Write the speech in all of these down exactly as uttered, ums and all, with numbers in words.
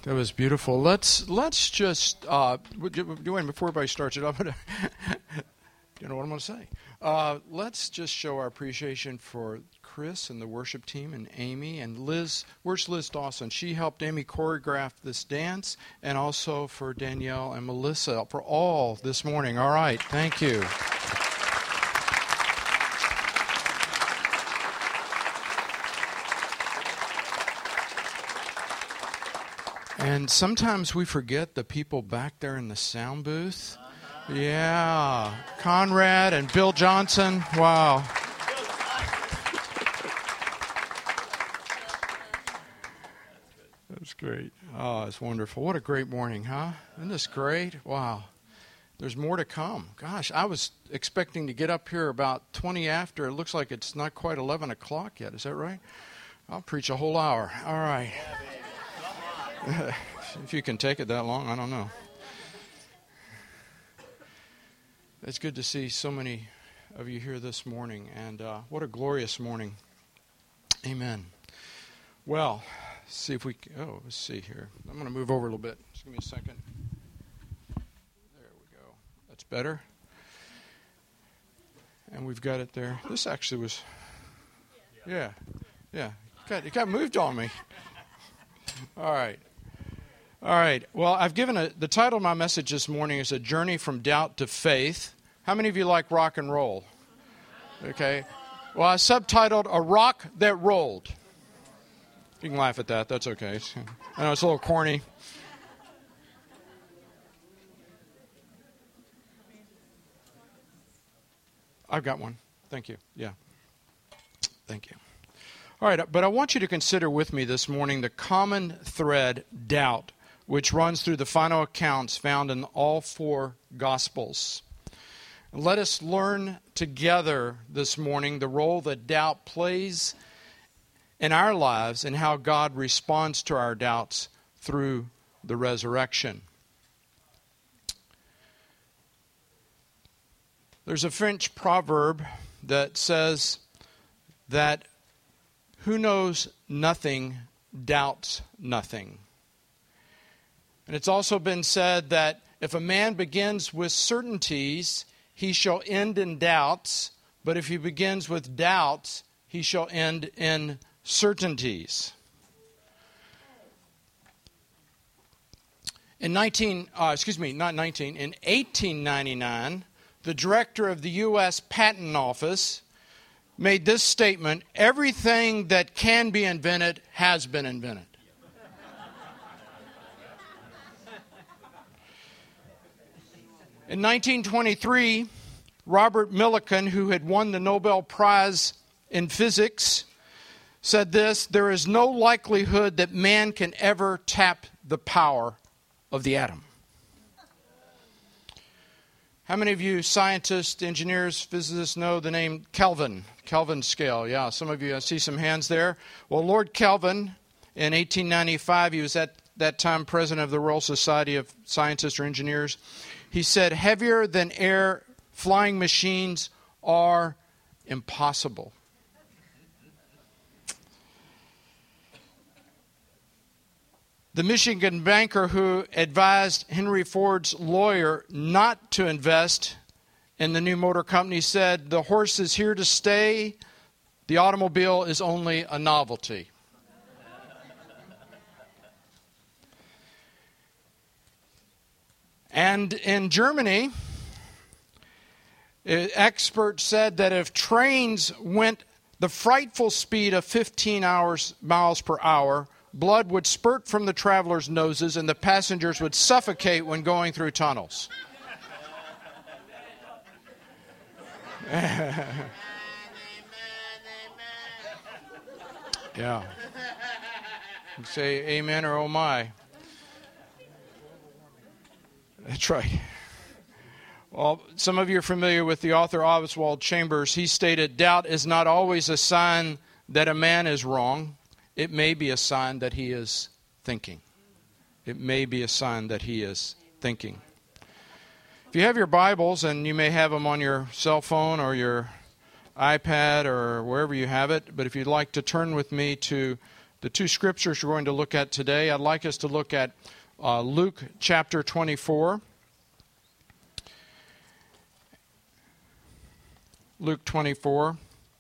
That was beautiful. Let's let's just uh, doing before everybody starts it up. You know what I'm going to say. Uh, let's just show our appreciation for Chris and the worship team and Amy and Liz. Where's Liz Dawson? She helped Amy choreograph this dance, and also for Danielle and Melissa for all this morning. All right, thank you. And sometimes we forget the people back there in the sound booth. Yeah, Conrad and Bill Johnson. Wow. That's great. Oh, it's wonderful. What a great morning, huh? Isn't this great? Wow. There's more to come. Gosh, I was expecting to get up here about twenty after. It looks like it's not quite eleven o'clock yet. Is that right? I'll preach a whole hour. All right. If you can take it that long, I don't know. It's good to see so many of you here this morning, and uh, what a glorious morning. Amen. Well, see if we can, oh, let's see here. I'm going to move over a little bit. Just give me a second. There we go. That's better. And we've got it there. This actually was, yeah, yeah. It got, it got moved on me. All right. All right. Well, I've given a, the title of my message this morning is A Journey from Doubt to Faith. How many of you like rock and roll? Okay. Well, I subtitled A Rock That Rolled. You can laugh at that. That's okay. I know it's a little corny. I've got one. Thank you. Yeah. Thank you. All right. But I want you to consider with me this morning the common thread, doubt, which runs through the final accounts found in all four Gospels. Let us learn together this morning the role that doubt plays in our lives and how God responds to our doubts through the resurrection. There's a French proverb that says that who knows nothing doubts nothing. And it's also been said that if a man begins with certainties, he shall end in doubts, but if he begins with doubts, he shall end in certainties. In nineteen, uh, excuse me, not nineteen, in eighteen ninety-nine, the director of the U S Patent Office made this statement: everything that can be invented has been invented. In nineteen twenty-three, Robert Millikan, who had won the Nobel Prize in Physics, said this: there is no likelihood that man can ever tap the power of the atom. How many of you scientists, engineers, physicists know the name Kelvin? Kelvin scale, yeah. Some of you, I see some hands there. Well, Lord Kelvin, in eighteen ninety-five, he was at that time president of the Royal Society of Scientists or Engineers. He said, heavier than air flying machines are impossible. The Michigan banker who advised Henry Ford's lawyer not to invest in the new motor company said, the horse is here to stay, the automobile is only a novelty. And in Germany, experts said that if trains went the frightful speed of fifteen hours, miles per hour, blood would spurt from the travelers' noses and the passengers would suffocate when going through tunnels. Yeah. You say amen or oh my. That's right. Well, some of you are familiar with the author Oswald Chambers. He stated, doubt is not always a sign that a man is wrong. It may be a sign that he is thinking. It may be a sign that he is thinking. If you have your Bibles, and you may have them on your cell phone or your iPad or wherever you have it, but if you'd like to turn with me to The two scriptures we're going to look at today, I'd like us to look at uh, Luke chapter twenty-four. Luke twenty-four.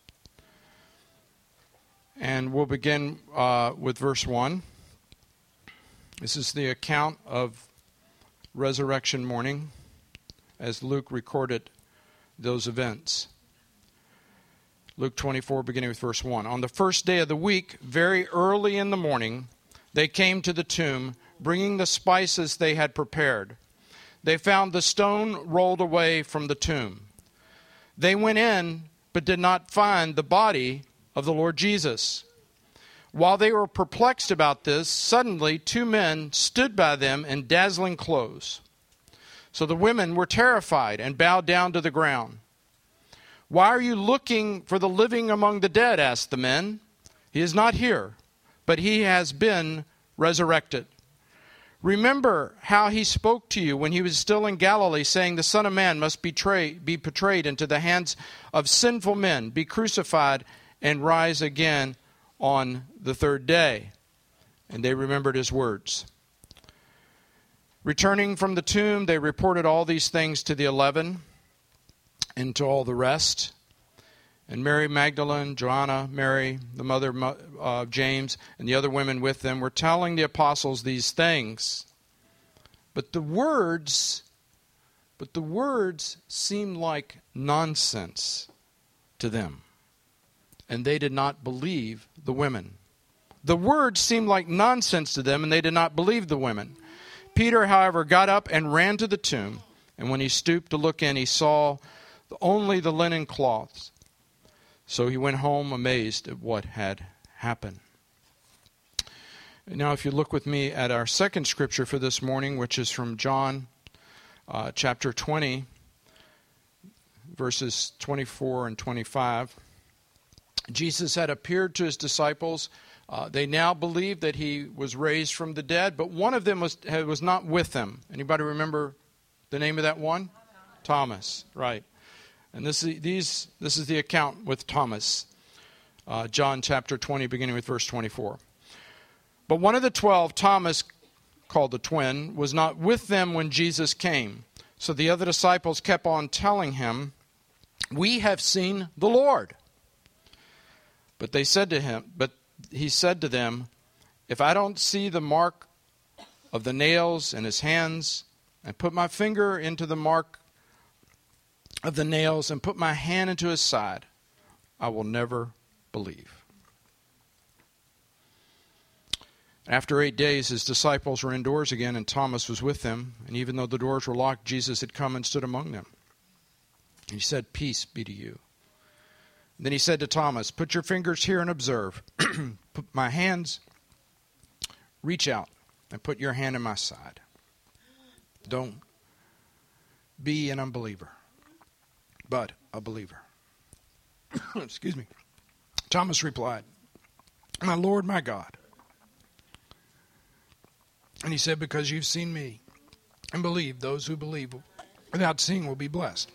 And we'll begin uh, with verse one. This is the account of resurrection morning as Luke recorded those events. Luke twenty-four, beginning with verse one. On the first day of the week, very early in the morning, they came to the tomb, bringing the spices they had prepared. They found the stone rolled away from the tomb. They went in, but did not find the body of the Lord Jesus. While they were perplexed about this, suddenly two men stood by them in dazzling clothes. So the women were terrified and bowed down to the ground. "Why are you looking for the living among the dead?" asked the men. "He is not here, but he has been resurrected. Remember how he spoke to you when he was still in Galilee, saying, 'The Son of Man must betray, be betrayed into the hands of sinful men, be crucified, and rise again on the third day.'" And they remembered his words. Returning from the tomb, they reported all these things to the eleven and to all the rest. And Mary Magdalene, Joanna, Mary, the mother of James, and the other women with them were telling the apostles these things. But the words, but the words seemed like nonsense to them, and they did not believe the women. The words seemed like nonsense to them, and they did not believe the women. Peter, however, got up and ran to the tomb, and when he stooped to look in, he saw only the linen cloths. So he went home amazed at what had happened. Now, if you look with me at our second scripture for this morning, which is from John uh, chapter twenty, verses twenty-four and twenty-five. Jesus had appeared to his disciples. Uh, they now believed that he was raised from the dead, but one of them was was not with them. Anybody remember the name of that one? Thomas, right. And this is, these, this is the account with Thomas. Uh, John chapter twenty, beginning with verse twenty-four. But one of the twelve, Thomas, called the twin, was not with them when Jesus came. So the other disciples kept on telling him, "We have seen the Lord." But they said to him, but he said to them, "If I don't see the mark of the nails in his hands, and put my finger into the mark of the nails, and put my hand into his side, I will never believe." After eight days, his disciples were indoors again, and Thomas was with them. And even though the doors were locked, Jesus had come and stood among them. And he said, "Peace be to you." And then he said to Thomas, "Put your fingers here and observe. Put my hands, reach out, and put your hand in my side. Don't be an unbeliever, but a believer." Excuse me. Thomas replied, "My Lord, my God." And he said, "Because you've seen me and believed, those who believe without seeing will be blessed."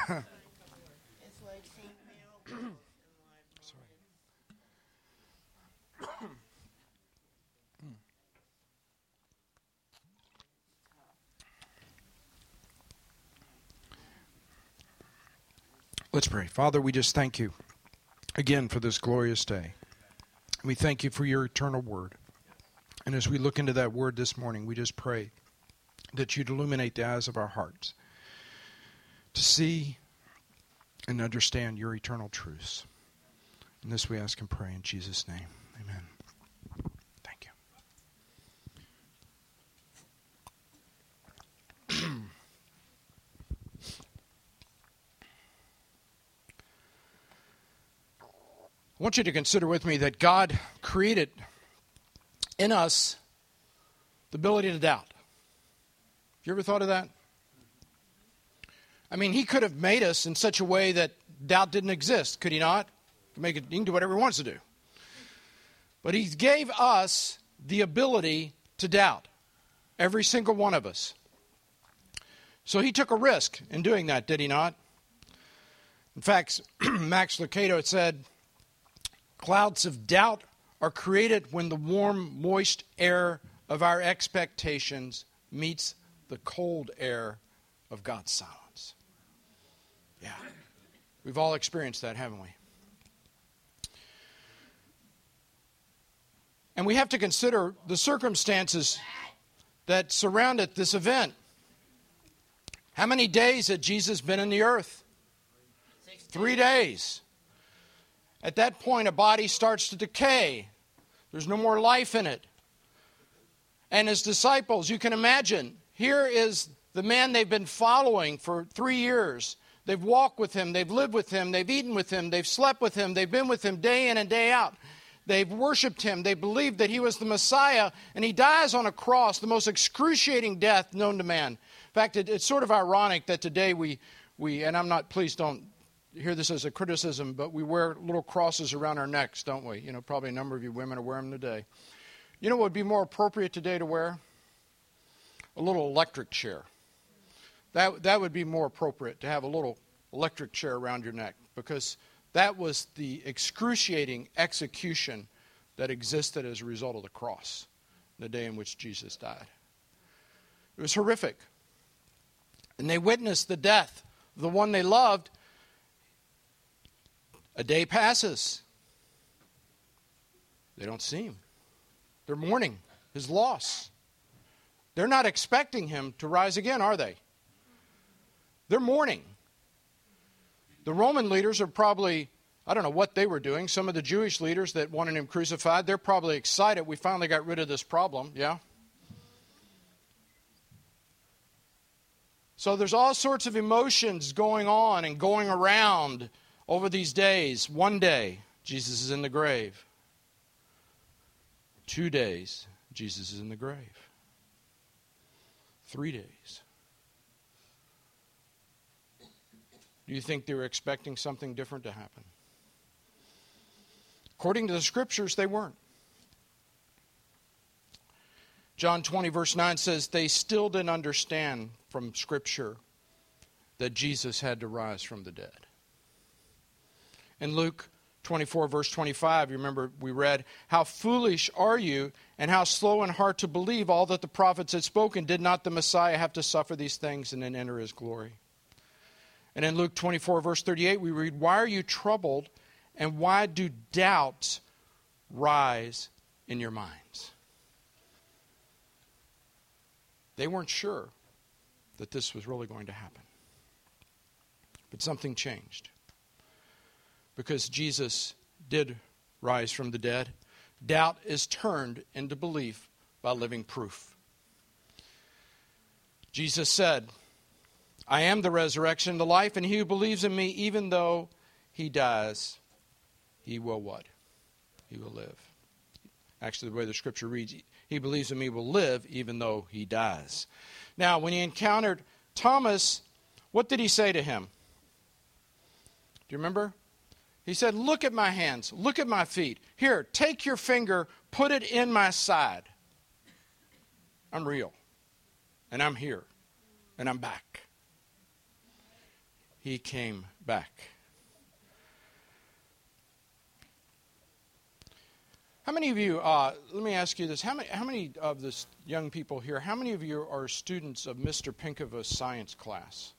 Let's pray. Father, we just thank you again for this glorious day. We thank you for your eternal word. And as we look into that word this morning, we just pray that you'd illuminate the eyes of our hearts to see and understand your eternal truths. And this we ask and pray in Jesus' name. Amen. Thank you. I want you to consider with me that God created in us the ability to doubt. Have you ever thought of that? I mean, he could have made us in such a way that doubt didn't exist, could he not? He can, make it, he can do whatever he wants to do. But he gave us the ability to doubt, every single one of us. So he took a risk in doing that, did he not? In fact, Max Lucado said, clouds of doubt are created when the warm, moist air of our expectations meets the cold air of God's silence. Yeah. We've all experienced that, haven't we? And we have to consider the circumstances that surrounded this event. How many days had Jesus been in the earth? Three days. At that point, a body starts to decay. There's no more life in it. And his disciples, you can imagine, here is the man they've been following for three years. They've walked with him, they've lived with him, they've eaten with him, they've slept with him, they've been with him day in and day out. They've worshiped him, they believed that he was the Messiah, and he dies on a cross, the most excruciating death known to man. In fact, it, it's sort of ironic that today we, we, and I'm not, please don't hear this as a criticism, but we wear little crosses around our necks, don't we? You know, probably a number of you women are wearing them today. You know what would be more appropriate today to wear? A little electric chair. That, that would be more appropriate, to have a little electric chair around your neck, because that was the excruciating execution that existed as a result of the cross, the day in which Jesus died. It was horrific. And they witnessed the death of the one they loved. A day passes. They don't see him. They're mourning his loss. They're not expecting him to rise again, are they? They're mourning. The Roman leaders are probably, I don't know what they were doing. Some of the Jewish leaders that wanted him crucified, they're probably excited. We finally got rid of this problem, yeah? So there's all sorts of emotions going on and going around over these days. One day, Jesus is in the grave. Two days, Jesus is in the grave. Three days. Do you think they were expecting something different to happen? According to the scriptures, they weren't. John twenty, verse nine says, they still didn't understand from Scripture that Jesus had to rise from the dead. In Luke twenty-four, verse twenty-five, you remember we read, how foolish are you, and how slow in heart to believe all that the prophets had spoken. Did not the Messiah have to suffer these things and then enter his glory? And in Luke twenty-four, verse thirty-eight, we read, why are you troubled, and why do doubts rise in your minds? They weren't sure that this was really going to happen. But something changed. Because Jesus did rise from the dead, doubt is turned into belief by living proof. Jesus said, I am the resurrection and the life, and he who believes in me, even though he dies, he will what? He will live. Actually, the way the scripture reads, he believes in me will live even though he dies. Now, when he encountered Thomas, what did he say to him? Do you remember? He said, look at my hands, look at my feet. Here, take your finger, put it in my side. I'm real, and I'm here, and I'm back. He came back. How many of you, uh, let me ask you this, how many, how many of the young people here, how many of you are students of Mister Pinkova's science class?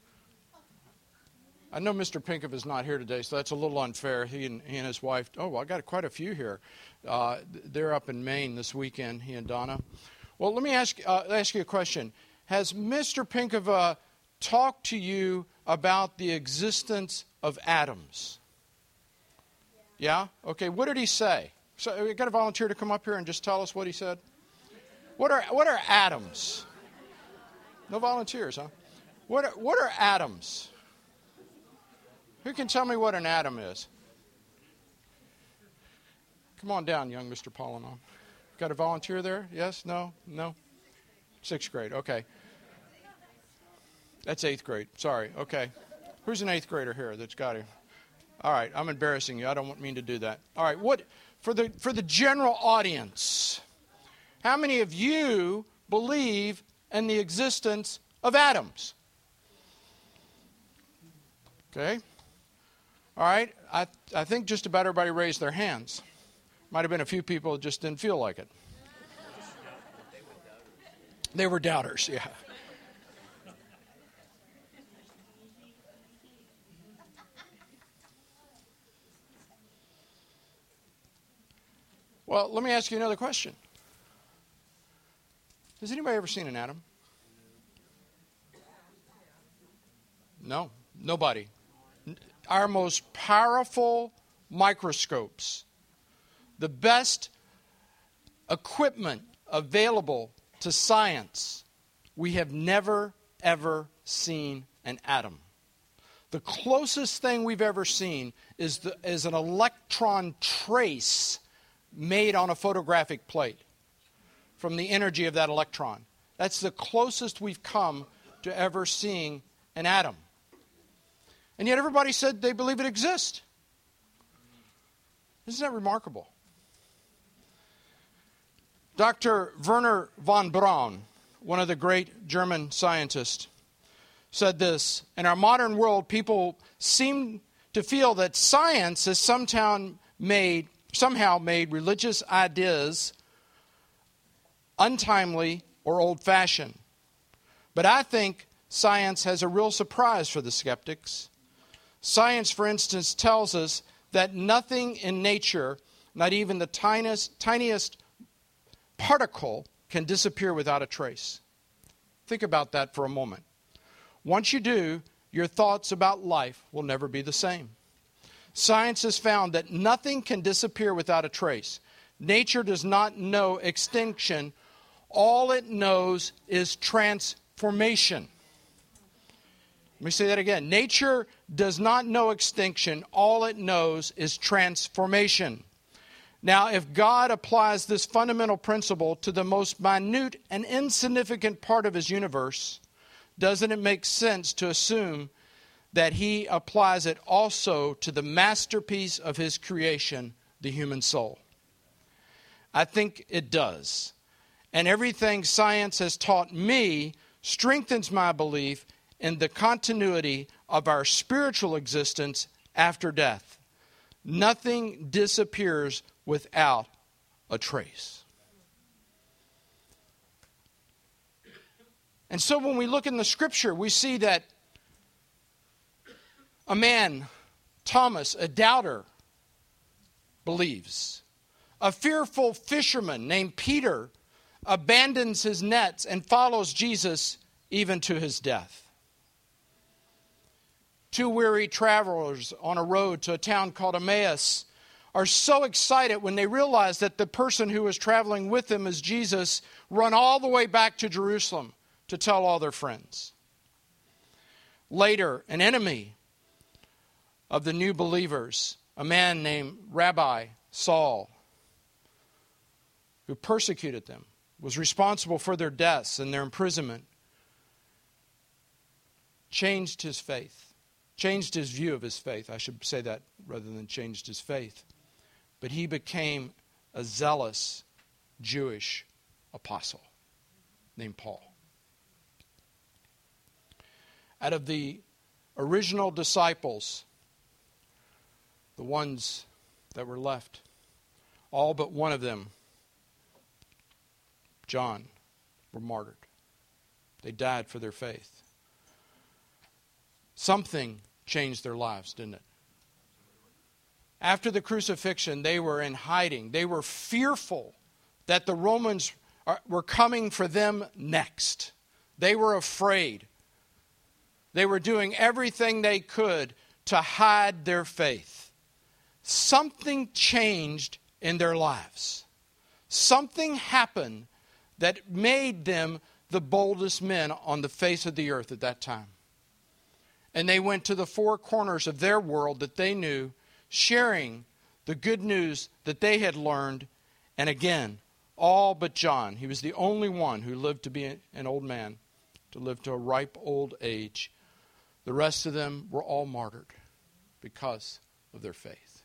I know Mister Pinkova is not here today, so that's a little unfair. He and, he and his wife, oh, well, I got quite a few here. Uh, they're up in Maine this weekend, he and Donna. Well, let me ask, uh, ask you a question. Has Mister Pinkova talked to you about the existence of atoms? Yeah? Okay, what did he say? So we got a volunteer to come up here and just tell us what he said. What are what are atoms? No volunteers, huh? What are, what are atoms? Who can tell me what an atom is? Come on down, young Mister Polinon. Got a volunteer there? Yes? No? No? Sixth grade. Okay. That's eighth grade. Sorry. Okay. Who's an eighth grader here that's got it? All right. I'm embarrassing you. I don't mean to do that. All right. What for the for the general audience? How many of you believe in the existence of atoms? Okay. All right. I I think just about everybody raised their hands. Might have been a few people that just didn't feel like it. They were doubters, yeah. Well, let me ask you another question. Has anybody ever seen an atom? No, nobody. Our most powerful microscopes, the best equipment available to science, we have never, ever seen an atom. The closest thing we've ever seen is, the, is an electron trace made on a photographic plate from the energy of that electron. That's the closest we've come to ever seeing an atom. And yet everybody said they believe it exists. Isn't that remarkable? Doctor Werner von Braun, one of the great German scientists, said this: in our modern world, people seem to feel that science has somehow made, somehow made religious ideas untimely or old-fashioned. But I think science has a real surprise for the skeptics. Science, for instance, tells us that nothing in nature, not even the tiniest, tiniest particle, can disappear without a trace. Think about that for a moment. Once you do, your thoughts about life will never be the same. Science has found that nothing can disappear without a trace. Nature does not know extinction. All it knows is transformation. Let me say that again. Nature does not know extinction. All it knows is transformation. Now, if God applies this fundamental principle to the most minute and insignificant part of his universe, doesn't it make sense to assume that he applies it also to the masterpiece of his creation, the human soul? I think it does. And everything science has taught me strengthens my belief in the continuity of our spiritual existence after death. Nothing disappears without a trace. And so when we look in the scripture, we see that a man, Thomas, a doubter, believes. A fearful fisherman named Peter abandons his nets and follows Jesus even to his death. Two weary travelers on a road to a town called Emmaus are so excited when they realize that the person who is traveling with them is Jesus, run all the way back to Jerusalem to tell all their friends. Later, an enemy of the new believers, a man named Rabbi Saul, who persecuted them, was responsible for their deaths and their imprisonment, changed his faith, changed his view of his faith. I should say that rather than changed his faith. But he became a zealous Jewish apostle named Paul. Out of the original disciples, the ones that were left, all but one of them, John, were martyred. They died for their faith. Something changed their lives, didn't it? After the crucifixion, they were in hiding. They were fearful that the Romans are, were coming for them next. They were afraid. They were doing everything they could to hide their faith. Something changed in their lives. Something happened that made them the boldest men on the face of the earth at that time. And they went to the four corners of their world that they knew, sharing the good news that they had learned. And again, all but John. He was the only one who lived to be an old man, to live to a ripe old age. The rest of them were all martyred because of their faith.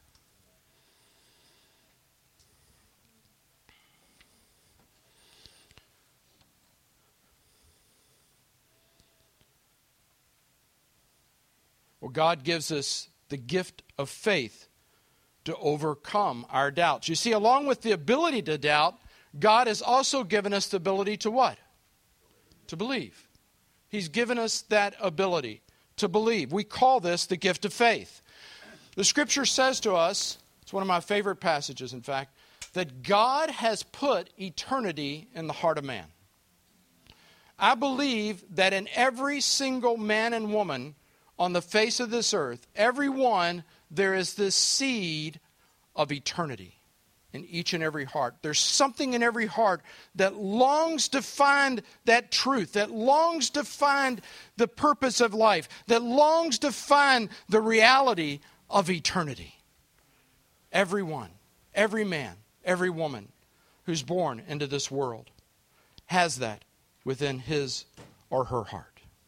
Well, God gives us the gift of faith to overcome our doubts. You see, along with the ability to doubt, God has also given us the ability to what? To believe. He's given us that ability to believe. We call this the gift of faith. The Scripture says to us, it's one of my favorite passages, in fact, that God has put eternity in the heart of man. I believe that in every single man and woman on the face of this earth, every one, there is this seed of eternity in each and every heart. There's something in every heart that longs to find that truth, that longs to find the purpose of life, that longs to find the reality of eternity. Everyone, every man, every woman who's born into this world has that within his or her heart.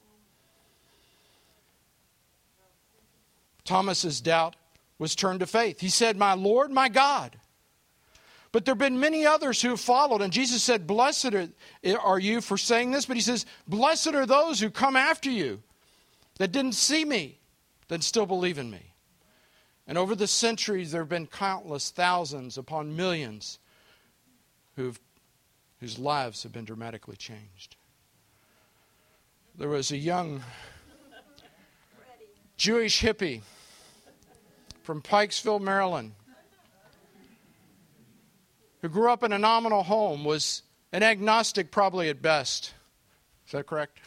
Thomas's doubt was turned to faith. He said, "My Lord, my God." But there have been many others who have followed. And Jesus said, "Blessed are, are you for saying this." But he says, "Blessed are those who come after you that didn't see me, that still believe in me." And over the centuries, there have been countless thousands upon millions who've, whose lives have been dramatically changed. There was a young Jewish hippie from Pikesville, Maryland, who grew up in a nominal home, was an agnostic probably at best. Is that correct?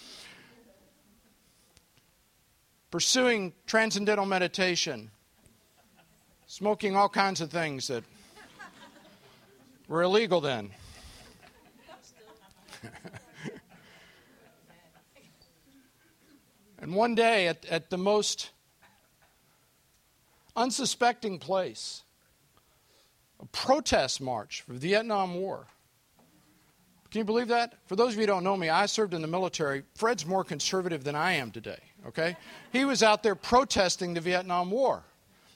Pursuing transcendental meditation, smoking all kinds of things that were illegal then. And one day at, at the most unsuspecting place, a protest march for the Vietnam War. Can you believe that? For those of you who don't know me, I served in the military. Fred's more conservative than I am today, okay? He was out there protesting the Vietnam War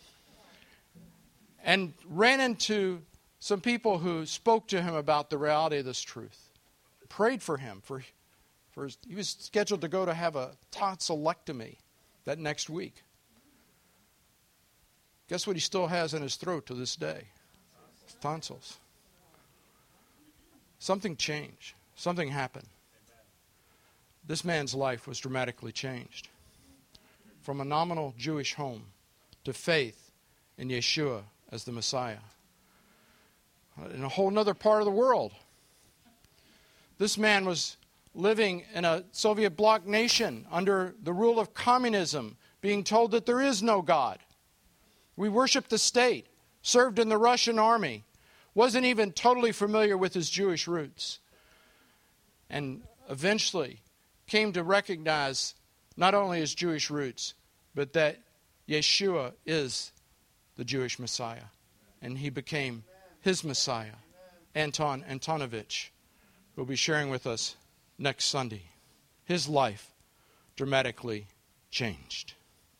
and ran into some people who spoke to him about the reality of this truth, prayed for him. For, for his, he was scheduled to go to have a tonsillectomy that next week. Guess what he still has in his throat to this day? Tonsils. Something changed. Something happened. This man's life was dramatically changed. From a nominal Jewish home to faith in Yeshua as the Messiah. In a whole other part of the world. This man was living in a Soviet bloc nation under the rule of communism, being told that there is no God. We worshiped the state, served in the Russian army, wasn't even totally familiar with his Jewish roots, and eventually came to recognize not only his Jewish roots, but that Yeshua is the Jewish Messiah. And he became his Messiah. Anton Antonovich will be sharing with us next Sunday. His life dramatically changed.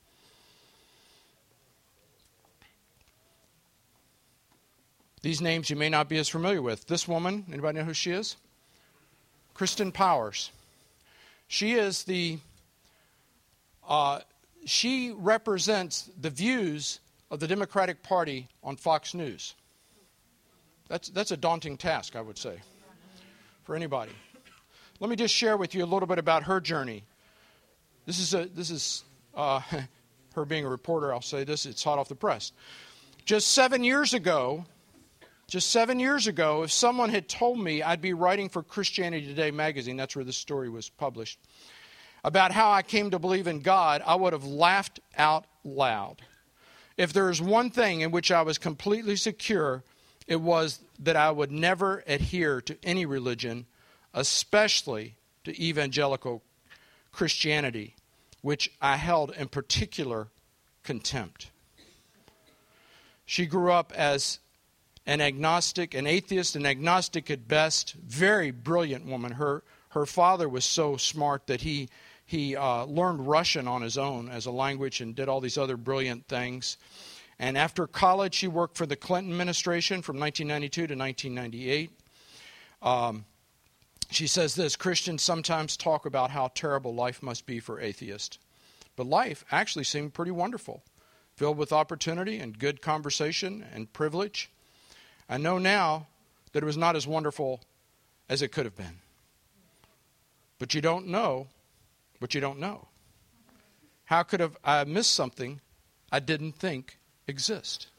These names you may not be as familiar with. This woman, anybody know who she is? Kristen Powers. She is the, uh, she represents the views of the Democratic Party on Fox News. That's, that's a daunting task, I would say, for anybody. Let me just share with you a little bit about her journey. This is, a, this is uh, her being a reporter, I'll say this, it's hot off the press. Just seven years ago, Just seven years ago, if someone had told me I'd be writing for Christianity Today magazine, that's where this story was published, about how I came to believe in God, I would have laughed out loud. If there is one thing in which I was completely secure, it was that I would never adhere to any religion, especially to evangelical Christianity, which I held in particular contempt. She grew up as an agnostic, an atheist, an agnostic at best, very brilliant woman. Her her father was so smart that he he uh, learned Russian on his own as a language and did all these other brilliant things. And after college, she worked for the Clinton administration from nineteen ninety-two to nineteen ninety-eight. Um, she says this: Christians sometimes talk about how terrible life must be for atheists, but life actually seemed pretty wonderful. filled with opportunity and good conversation and privilege. I know now that it was not as wonderful as it could have been. But you don't know what you don't know. How could have I missed something I didn't think exist?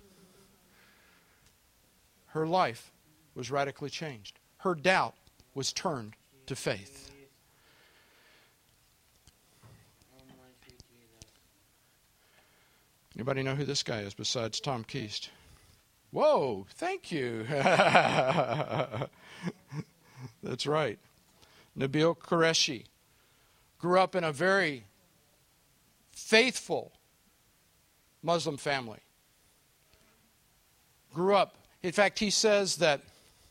Her life was radically changed. Her doubt was turned to faith. Anybody know who this guy is besides Tom Keast? Whoa, thank you. That's right. Nabil Qureshi grew up in a very faithful Muslim family. Grew up. In fact, he says that,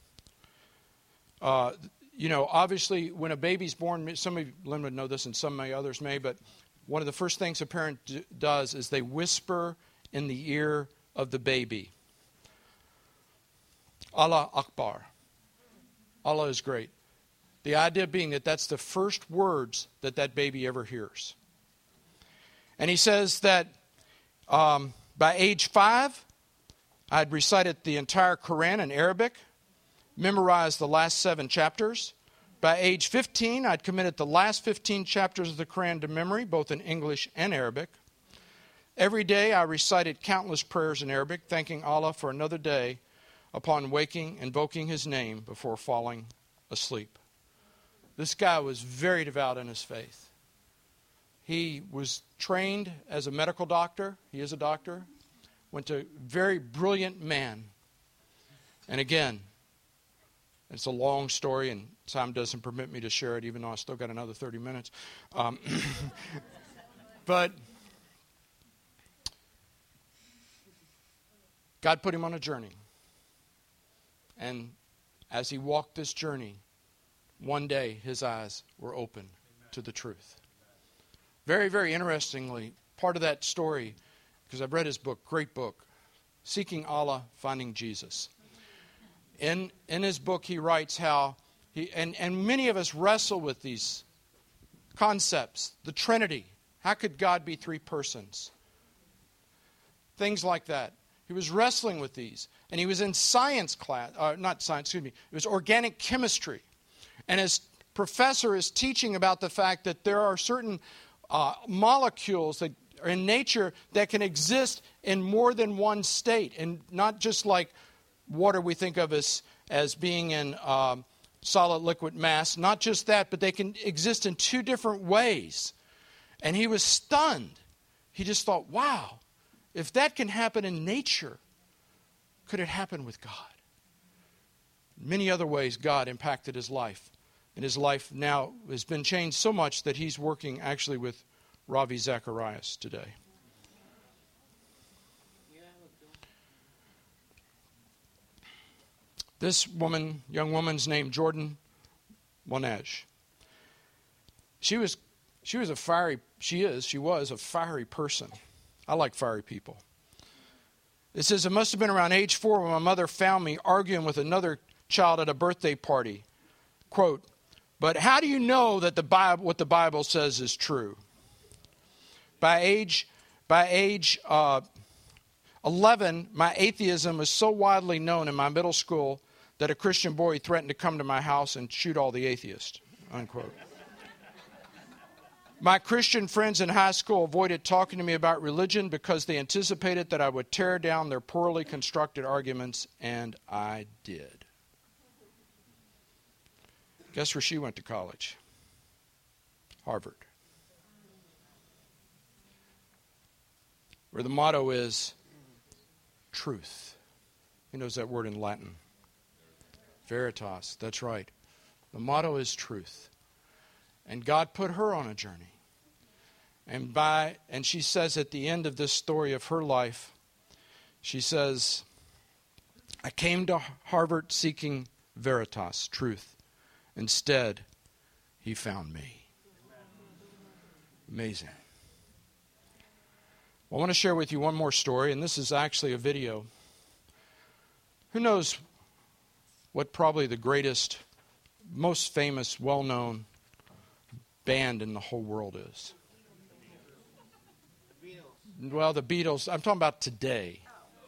uh, you know, obviously when a baby's born, some of you, Lynn would know this and some may, others may, but one of the first things a parent d- does is they whisper in the ear of the baby, Allah Akbar. Allah is great. The idea being that that's the first words that that baby ever hears. And he says that um, by age five, I had recited the entire Quran in Arabic, memorized the last seven chapters. By age fifteen, I'd committed the last fifteen chapters of the Quran to memory, both in English and Arabic. Every day, I recited countless prayers in Arabic, thanking Allah for another day upon waking, invoking His name before falling asleep. This guy was very devout in his faith. He was trained as a medical doctor. He is a doctor. Went to a very brilliant man. And again, it's a long story, and time doesn't permit me to share it, even though I still got another thirty minutes. Um, but God put him on a journey. And as he walked this journey, one day his eyes were open to the truth. Very, very interestingly, part of that story, because I've read his book, great book, Seeking Allah, Finding Jesus. In in his book, he writes how, he and, and many of us wrestle with these concepts. The Trinity. How could God be three persons? Things like that. He was wrestling with these. And he was in science class, uh, not science, excuse me, it was organic chemistry. And his professor is teaching about the fact that there are certain uh, molecules that are in nature that can exist in more than one state. And not just like water we think of as, as being in um, solid liquid mass. Not just that, but they can exist in two different ways. And he was stunned. He just thought, wow, if that can happen in nature, could it happen with God? Many other ways God impacted his life. And his life now has been changed so much that he's working actually with Ravi Zacharias today. This woman, young woman's named Jordan Monej. She was, she was a fiery, she is, she was a fiery person. I like fiery people. It says, it must have been around age four when my mother found me arguing with another child at a birthday party. Quote, but how do you know that the Bible, what the Bible says is true? By age, by age uh, eleven, my atheism was so widely known in my middle school that a Christian boy threatened to come to my house and shoot all the atheists, unquote. My Christian friends in high school avoided talking to me about religion because they anticipated that I would tear down their poorly constructed arguments, and I did. Guess where she went to college? Harvard. Where the motto is truth. Who knows that word in Latin? Veritas, that's right. The motto is truth. And God put her on a journey. And by and she says at the end of this story of her life, she says, I came to Harvard seeking veritas, truth. Instead, he found me. Amazing. Well, I want to share with you one more story, and this is actually a video. Who knows what probably the greatest, most famous, well-known band in the whole world is? Well, the Beatles, I'm talking about today.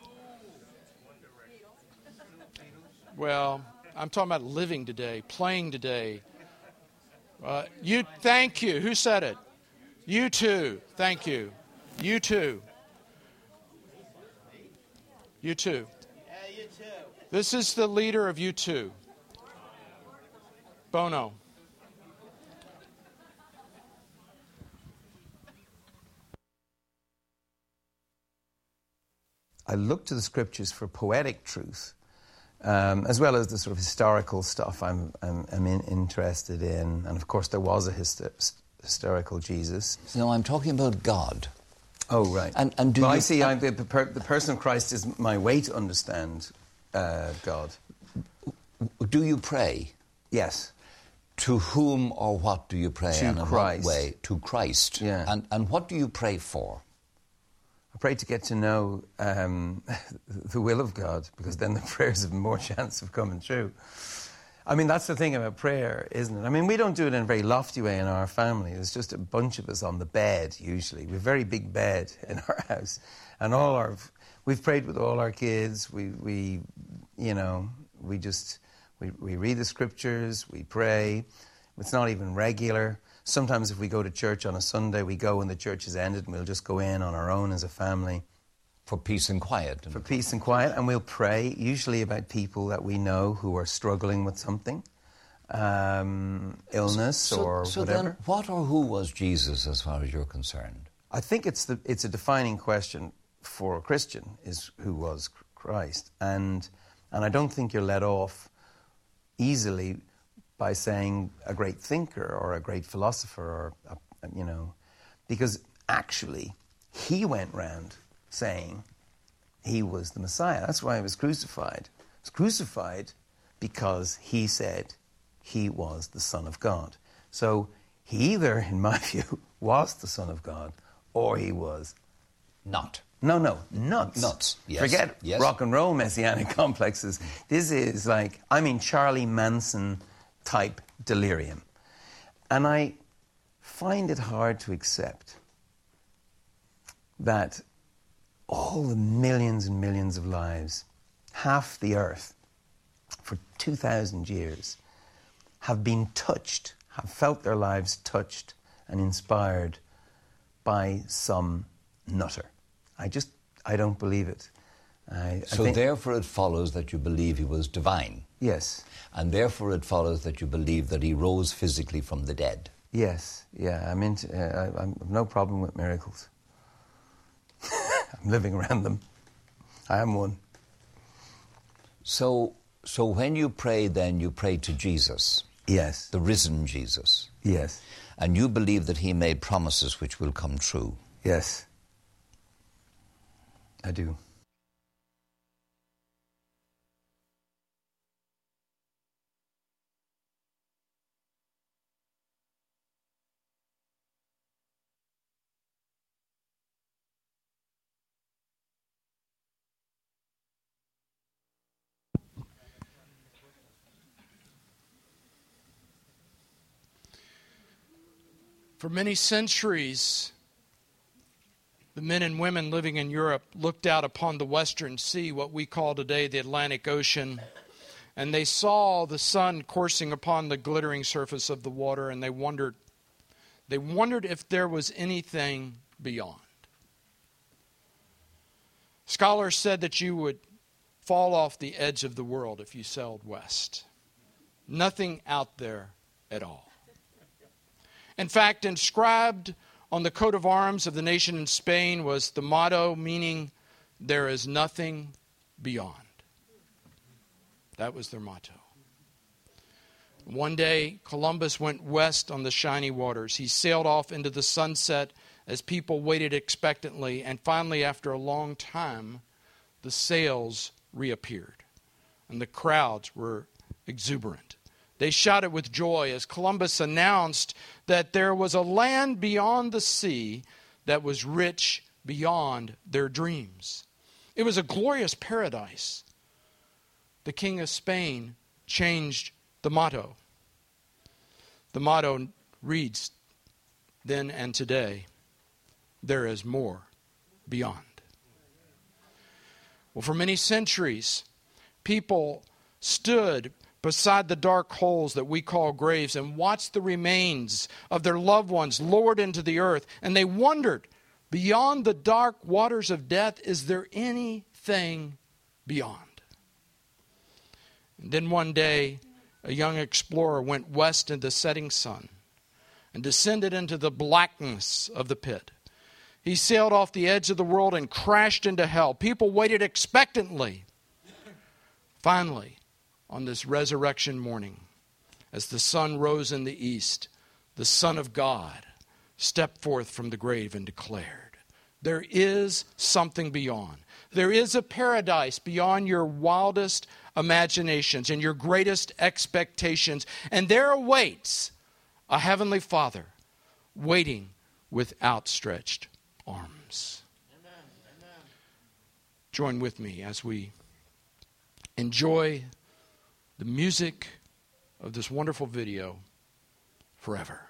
Well, I'm talking about living today, playing today. Uh, you, thank you. Who said it? You too. Thank you. You too. You too. This is the leader of U two. Bono. I look to the scriptures for poetic truth, um, as well as the sort of historical stuff I'm, I'm, I'm in, interested in. And of course, there was a hyster- historical Jesus. No, I'm talking about God. Oh, right. And, and do well, you, I see I'm the, the, per, the person of Christ is my way to understand uh, God. Do you pray? Yes. To whom or what do you pray? To and in Christ. what way? To Christ. Yeah. And, and what do you pray for? I pray to get to know um, the will of God, because then the prayers have more chance of coming true. I mean, that's the thing about prayer, isn't it? I mean, we don't do it in a very lofty way in our family. There's just a bunch of us on the bed, usually. We have a very big bed in our house. And all our... We've prayed with all our kids. We, we you know, we just... We, we read the scriptures. We pray. It's not even regular. Sometimes if we go to church on a Sunday, we go when the church has ended, and we'll just go in on our own as a family. For peace and quiet. For peace and quiet. And we'll pray, usually about people that we know who are struggling with something, um, illness so, or so whatever. Then what or who was Jesus as far as you're concerned? I think it's the it's a defining question for a Christian, is who was Christ. And and I don't think you're let off easily by saying a great thinker or a great philosopher, or, a, you know, because actually he went round saying he was the Messiah. That's why he was crucified. He was crucified because he said he was the Son of God. So he either, in my view, was the Son of God, or he was not. No, no, nuts. Nuts, yes. Forget yes. rock and roll messianic complexes. This is like, I mean, Charlie Manson type delirium. And I find it hard to accept that all the millions and millions of lives, half the earth, for two thousand years, have been touched, have felt their lives touched and inspired by some nutter. I just, I don't believe it. I, so I think, therefore it follows that you believe he was divine. Yes. And therefore it follows that you believe that he rose physically from the dead. Yes, yeah, I'm into, uh, I, I have no problem with miracles. I'm living around them. I am one. So, so when you pray, then you pray to Jesus. Yes. The risen Jesus. Yes. And you believe that he made promises which will come true. Yes. I do. For many centuries, the men and women living in Europe looked out upon the Western Sea, what we call today the Atlantic Ocean, and they saw the sun coursing upon the glittering surface of the water, and they wondered, they wondered if there was anything beyond. Scholars said that you would fall off the edge of the world if you sailed west. Nothing out there at all. In fact, inscribed on the coat of arms of the nation in Spain was the motto meaning, "There is nothing beyond." That was their motto. One day, Columbus went west on the shiny waters. He sailed off into the sunset as people waited expectantly, and finally, after a long time, the sails reappeared, and the crowds were exuberant. They shouted with joy as Columbus announced that there was a land beyond the sea that was rich beyond their dreams. It was a glorious paradise. The King of Spain changed the motto. The motto reads then and today, "There is more beyond. Well, for many centuries, people stood beside the dark holes that we call graves and watched the remains of their loved ones lowered into the earth. And they wondered, beyond the dark waters of death, is there anything beyond? And then one day, a young explorer went west in the setting sun and descended into the blackness of the pit. He sailed off the edge of the world and crashed into hell. People waited expectantly. Finally, on this resurrection morning, as the sun rose in the east, the Son of God stepped forth from the grave and declared, there is something beyond. There is a paradise beyond your wildest imaginations and your greatest expectations. And there awaits a heavenly Father waiting with outstretched arms. Amen. Amen. Join with me as we enjoy the music of this wonderful video forever.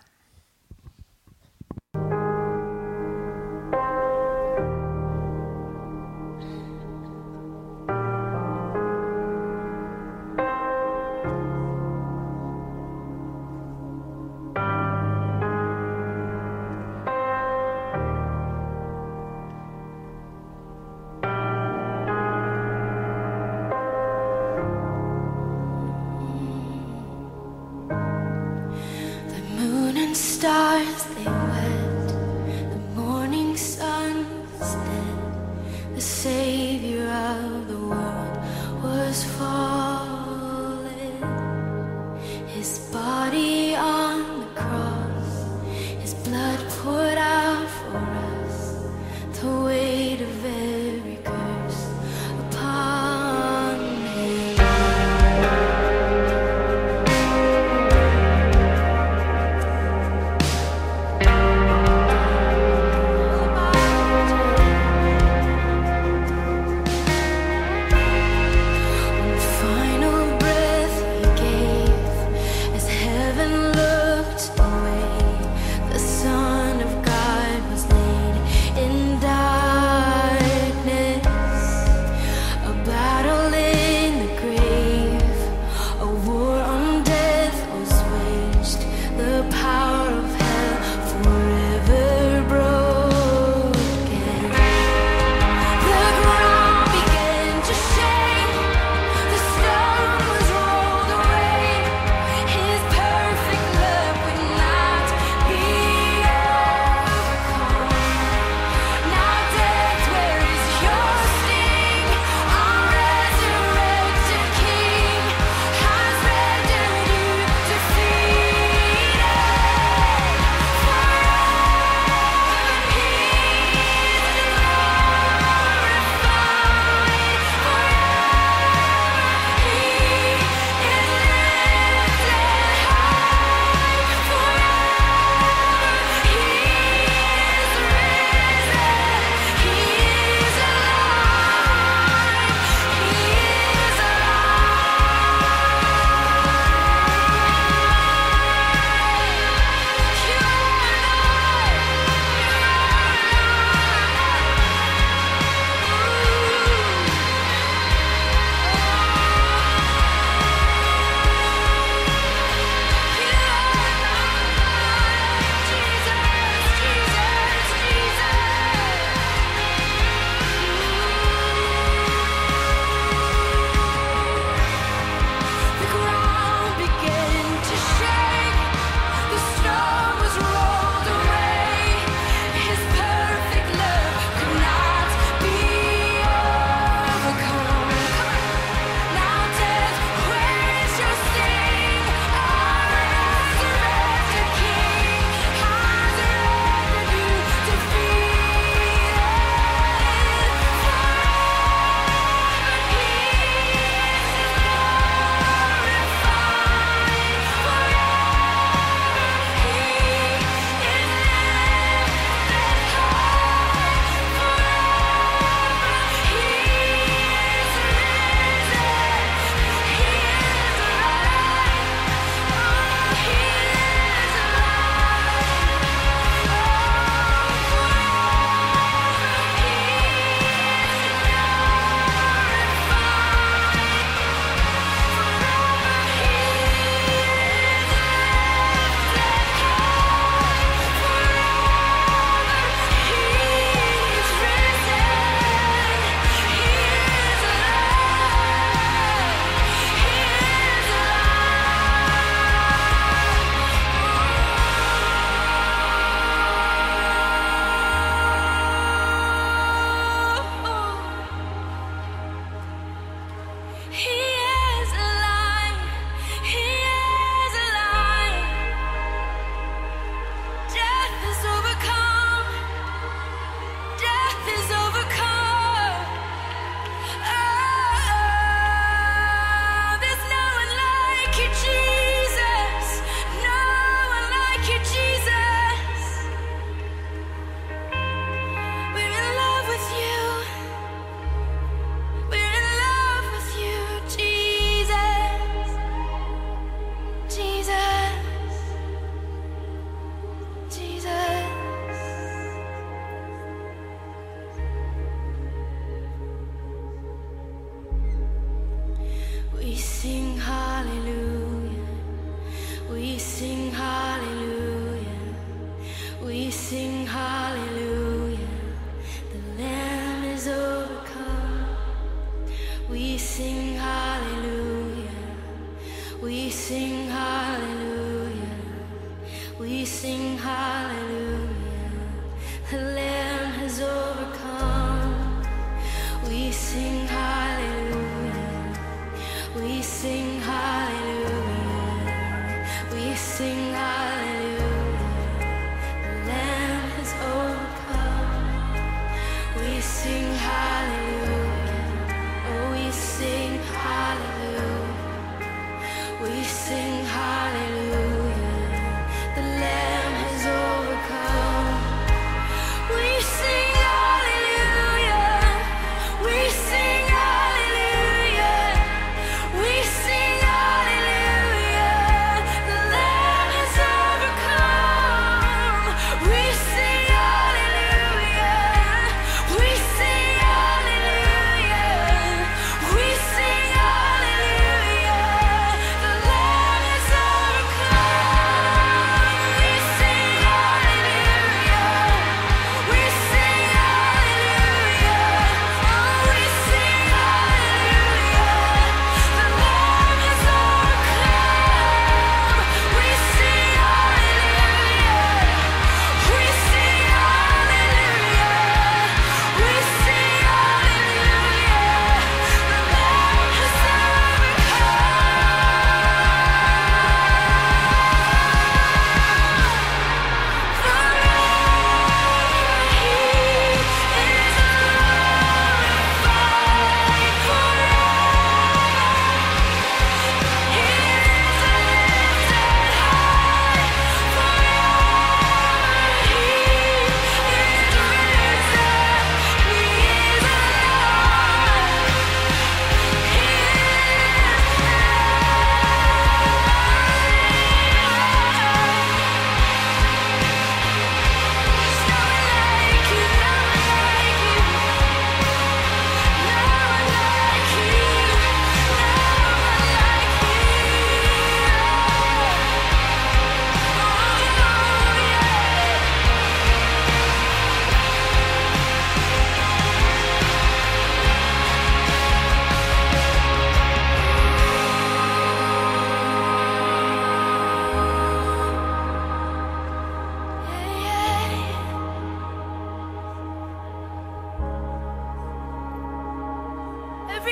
Stars they wet, the morning sun set, the Savior of the world was fallen. His body on the cross, his blood poured out for us, the weight of every curse upon him.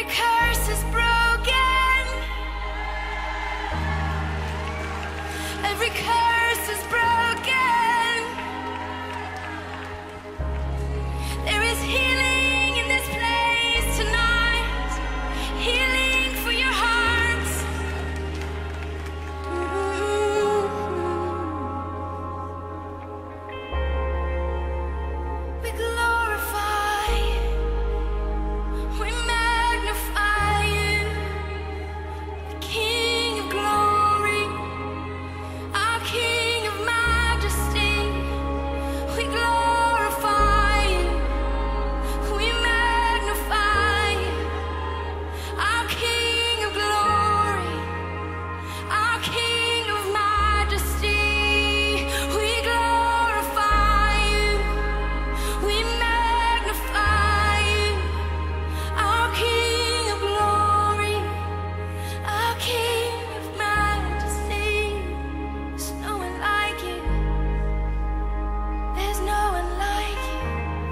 curse is broken. Every curse is broken. There is healing in this place tonight. Healing for your hearts. We glorify you. We magnify you. The King of glory. Our King of majesty. We glorify you. We magnify you. Our King of glory. Our King of majesty. We glorify you. We magnify you. Our King of glory. Our King of majesty. There's no one like you. There's no one like you.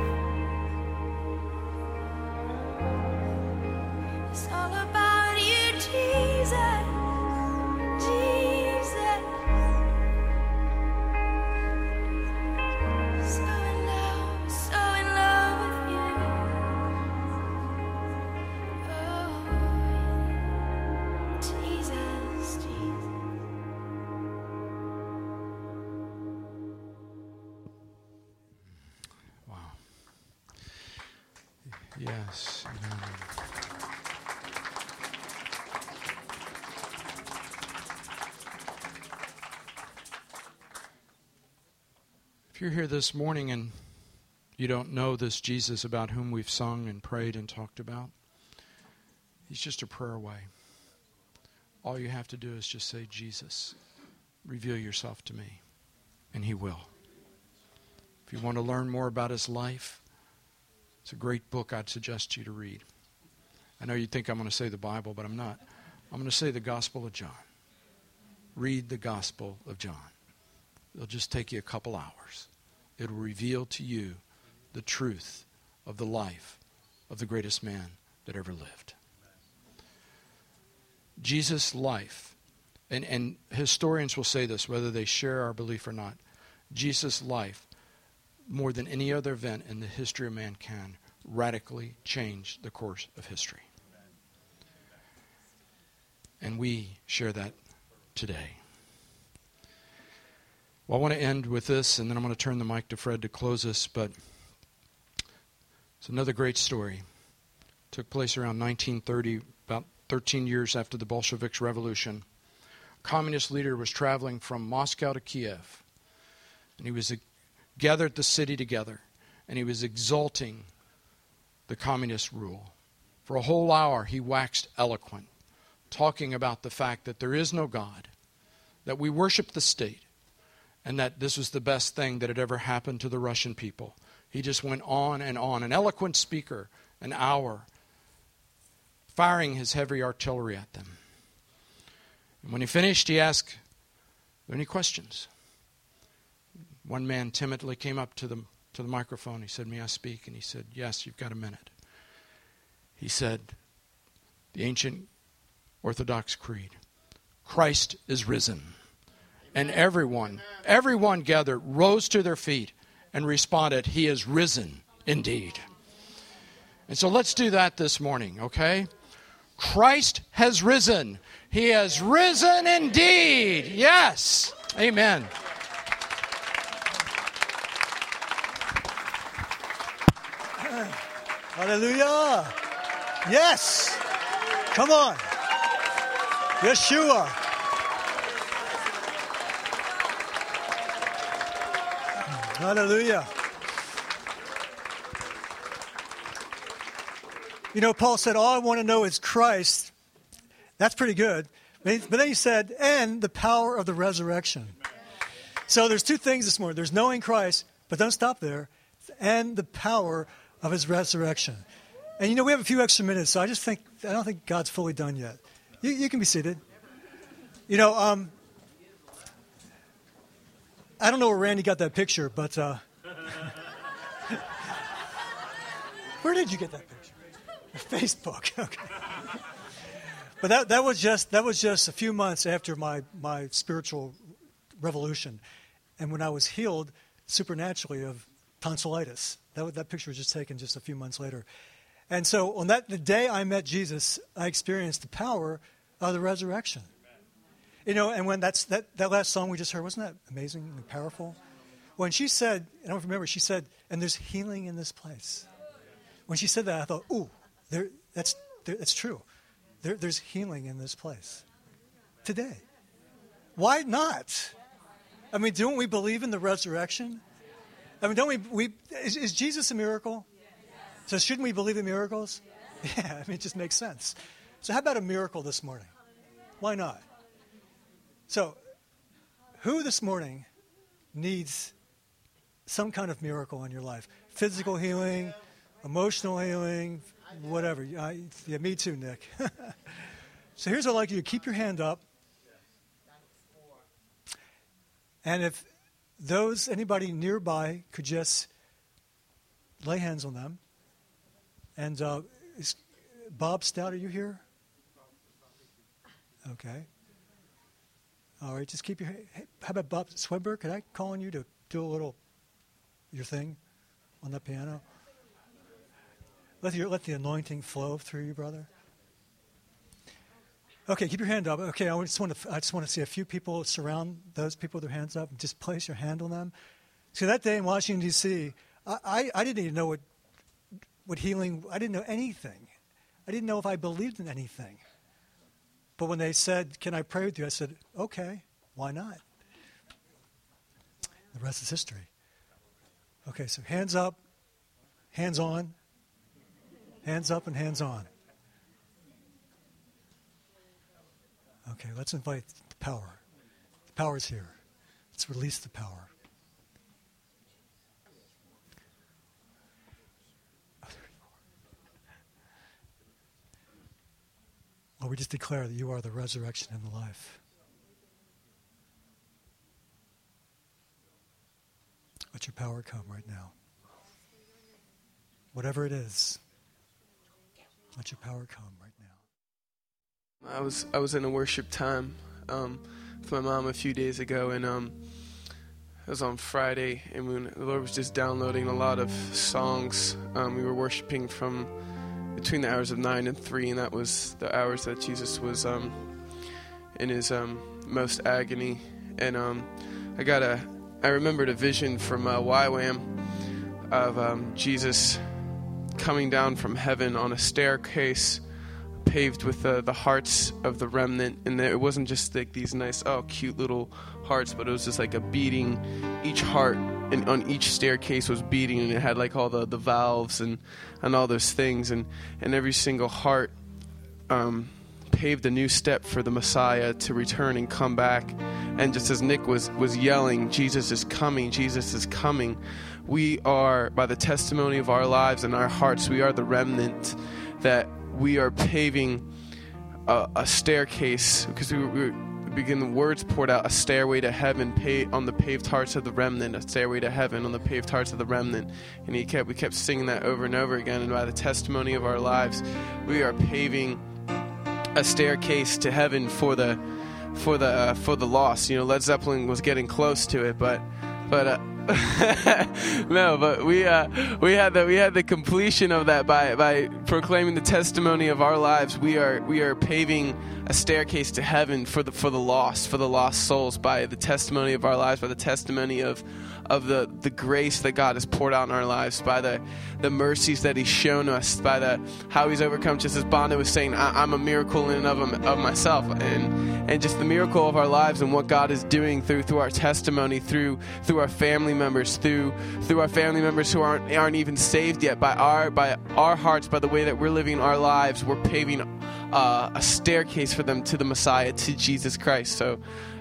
It's all about you, Jesus. Jesus. So in love, so in love with you. Oh, Jesus, Jesus. Wow. Yes. Amen. If you're here this morning and you don't know this Jesus about whom we've sung and prayed and talked about, he's just a prayer away. All you have to do is just say, Jesus, reveal yourself to me, and he will. If you want to learn more about his life, it's a great book I'd suggest you to read. I know you think I'm going to say the Bible, but I'm not. I'm going to say the Gospel of John. Read the Gospel of John. It'll just take you a couple hours. It'll reveal to you the truth of the life of the greatest man that ever lived. Jesus' life, and, and historians will say this, whether they share our belief or not, Jesus' life, more than any other event in the history of mankind, radically changed the course of history. And we share that today. Well, I want to end with this, and then I'm going to turn the mic to Fred to close this, but it's another great story. It took place around nineteen thirty, about thirteen years after the Bolsheviks' revolution. A communist leader was traveling from Moscow to Kiev, and he was uh, gathered the city together, and he was exalting the communist rule. For a whole hour, he waxed eloquent, talking about the fact that there is no God, that we worship the state, and that this was the best thing that had ever happened to the Russian people. He just went on and on. An eloquent speaker, an hour, firing his heavy artillery at them. And when he finished, he asked, are there any questions? One man timidly came up to the, to the microphone. He said, may I speak? And he said, yes, you've got a minute. He said, the ancient Orthodox Creed, Christ is risen. And everyone, everyone gathered, rose to their feet and responded, he is risen indeed. And so let's do that this morning, okay? Christ has risen. He has risen indeed. Yes. Amen. Hallelujah. Yes. Come on. Yeshua. Hallelujah. You know, Paul said, all I want to know is Christ. That's pretty good. But then he said, and the power of the resurrection. So there's two things this morning. There's knowing Christ, but don't stop there. And the power of his resurrection. And you know, we have a few extra minutes, so I just think, I don't think God's fully done yet. You, you can be seated. You know, um, I don't know where Randy got that picture, but uh, where did you get that picture? Facebook. Okay. But that, that was just that was just a few months after my, my spiritual revolution, and when I was healed supernaturally of tonsillitis. That that picture was just taken just a few months later, and so on that the day I met Jesus, I experienced the power of the resurrection. You know, and when that's that, that last song we just heard, wasn't that amazing and powerful? When she said, I don't remember, she said, and there's healing in this place. When she said that, I thought, ooh, there, that's there, that's true. There, there's healing in this place today. Why not? I mean, don't we believe in the resurrection? I mean, don't we? we is, is Jesus a miracle? So shouldn't we believe in miracles? Yeah, I mean, it just makes sense. So how about a miracle this morning? Why not? So, who this morning needs some kind of miracle in your life? Physical healing, emotional healing, whatever. I, yeah, me too, Nick. So here's what I'd like you to keep your hand up. And if those, anybody nearby could just lay hands on them. And uh, is Bob Stout, are you here? Okay. All right, just keep your, hey, how about Bob Swinburne? Could I call on you to do a little, your thing on the piano? Let, your, let the anointing flow through you, brother. Okay, keep your hand up. Okay, I just want to, I just want to see a few people surround those people with their hands up and just place your hand on them. See, that day in Washington, D C, I, I, I didn't even know what, what healing, I didn't know anything. I didn't know if I believed in anything. But when they said, can I pray with you? I said, okay, why not? The rest is history. Okay, so hands up, hands on, hands up and hands on. Okay, let's invite the power. The power is here. Let's release the power. Lord, we just declare that you are the resurrection and the life. Let your power come right now. Whatever it is, let your power come right now. I was I was in a worship time um, with my mom a few days ago, and um, it was on Friday, and when the Lord was just downloading a lot of songs. Um, we were worshiping from between the hours of nine and three, and that was the hours that Jesus was um, in his um, most agony. And um, I got a, I remembered a vision from uh, Y WAM of um, Jesus coming down from heaven on a staircase paved with uh, the hearts of the remnant. And it wasn't just like these nice, oh, cute little hearts, but it was just like a beating. Each heart and on each staircase was beating, and it had like all the, the valves and, and all those things. And, and every single heart um, paved a new step for the Messiah to return and come back. And just as Nick was, was yelling, Jesus is coming, Jesus is coming, we are, by the testimony of our lives and our hearts, we are the remnant that we are paving a, a staircase, because we, we begin the words poured out, a stairway to heaven pay, on the paved hearts of the remnant, a stairway to heaven on the paved hearts of the remnant. And he kept we kept singing that over and over again. And by the testimony of our lives, we are paving a staircase to heaven for the for the uh, for the lost. You know, Led Zeppelin was getting close to it, but but uh, no, but we uh, we had the we had the completion of that by by proclaiming the testimony of our lives. We are we are paving a staircase to heaven for the for the lost, for the lost souls, by the testimony of our lives, by the testimony of of the, the grace that God has poured out in our lives, by the, the mercies that he's shown us, by the how he's overcome. Just as Bonda was saying, I, I'm a miracle in and of, of myself, and and just the miracle of our lives and what God is doing through through our testimony, through through our family members, through through our family members who aren't aren't even saved yet, by our by our hearts, by the way that we're living our lives, we're paving uh, a staircase for them to the Messiah, to Jesus Christ. So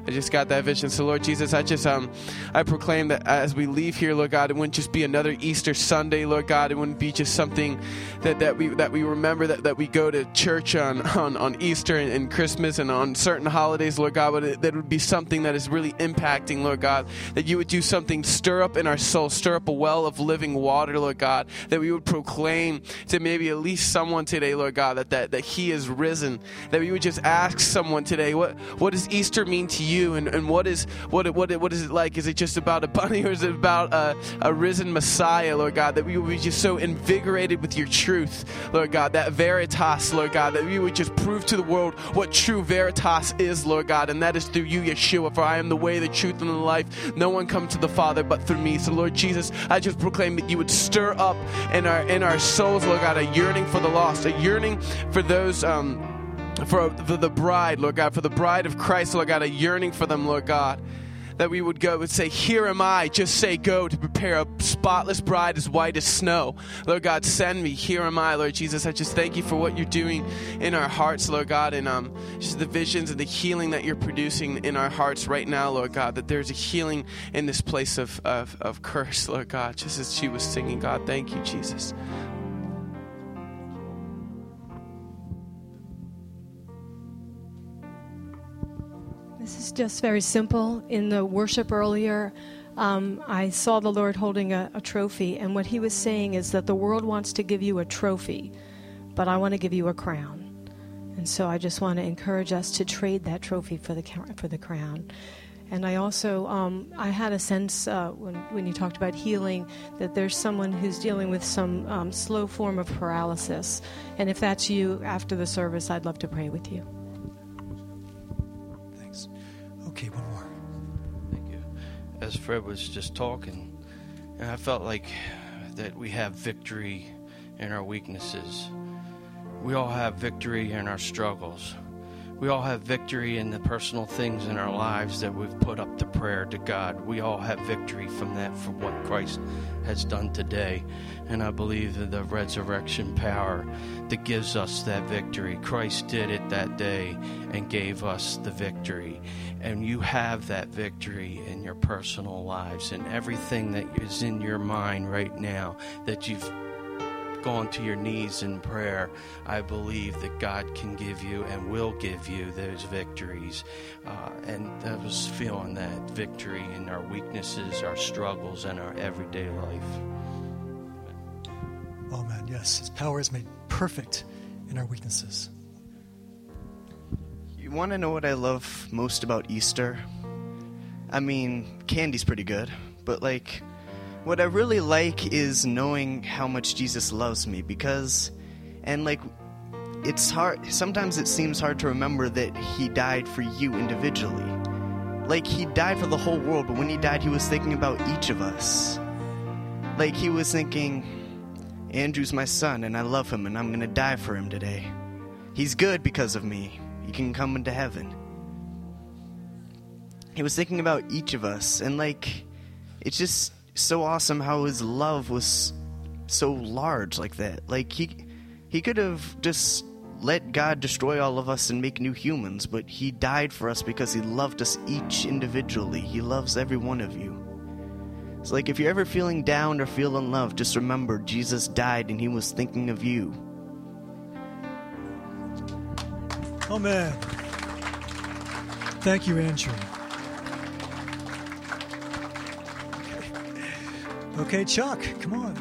I just got that vision. So Lord Jesus, I just um I proclaim that as we leave here, Lord God, it wouldn't just be another Easter Sunday, Lord God. It wouldn't be just something that, that we that we remember that, that we go to church on on, on Easter and, and Christmas and on certain holidays, Lord God, but it, that would be something that is really impacting, Lord God, that you would do something, stir up in our soul, stir up a well of living water, Lord God, that we would proclaim to maybe at least someone today, Lord God, that, that, that he is risen, that we would just ask someone today, what what does Easter mean to you? And, and what is what what what is it like? Is it just about a bunny, or is it about a, a risen Messiah, Lord God? That we would be just so invigorated with your truth, Lord God, that veritas, Lord God, that we would just prove to the world what true veritas is, Lord God, and that is through you, Yeshua. For I am the way, the truth, and the life. No one comes to the Father but through me. So, Lord Jesus, I just proclaim that you would stir up in our in our souls, Lord God, a yearning for the lost, a yearning for those. Um, For, for the bride, Lord God, for the bride of Christ, Lord God, a yearning for them, Lord God, that we would go and say, here am I, just say go to prepare a spotless bride as white as snow. Lord God, send me, here am I, Lord Jesus. I just thank you for what you're doing in our hearts, Lord God, and um, just the visions and the healing that you're producing in our hearts right now, Lord God, that there's a healing in this place of, of, of curse, Lord God, just as she was singing, God, thank you, Jesus. This is just very simple. In the worship earlier, um, I saw the Lord holding a, a trophy, and what he was saying is that the world wants to give you a trophy, but I want to give you a crown. And so I just want to encourage us to trade that trophy for the for the crown. And I also, um, I had a sense uh, when, when you talked about healing that there's someone who's dealing with some um, slow form of paralysis. And if that's you, after the service, I'd love to pray with you. Okay, one more. Thank you. As Fred was just talking, and I felt like that we have victory in our weaknesses. We all have victory in our struggles. We all have victory in the personal things in our lives that we've put up to prayer to God. We all have victory from that, from what Christ has done today. And I believe that the resurrection power that gives us that victory. Christ did it that day and gave us the victory. And you have that victory in your personal lives, and everything that is in your mind right now that you've gone to your knees in prayer, I believe that God can give you and will give you those victories. Uh, and I was feeling that victory in our weaknesses, our struggles, and our everyday life. Oh, man, yes. His power is made perfect in our weaknesses. You want to know what I love most about Easter? I mean, candy's pretty good, but like, what I really like is knowing how much Jesus loves me, because, and like, it's hard, sometimes it seems hard to remember that he died for you individually. Like, he died for the whole world, but when he died, he was thinking about each of us. Like, he was thinking, Andrew's my son, and I love him, and I'm going to die for him today. He's good because of me. He can come into heaven. He was thinking about each of us, and like, it's just so awesome how his love was so large like that. Like, he he could have just let God destroy all of us and make new humans, but he died for us because he loved us each individually. He loves every one of you. It's like, if you're ever feeling down or feeling loved, just remember Jesus died and he was thinking of you. Oh, man. Thank you, Andrew. Okay, Chuck, come on.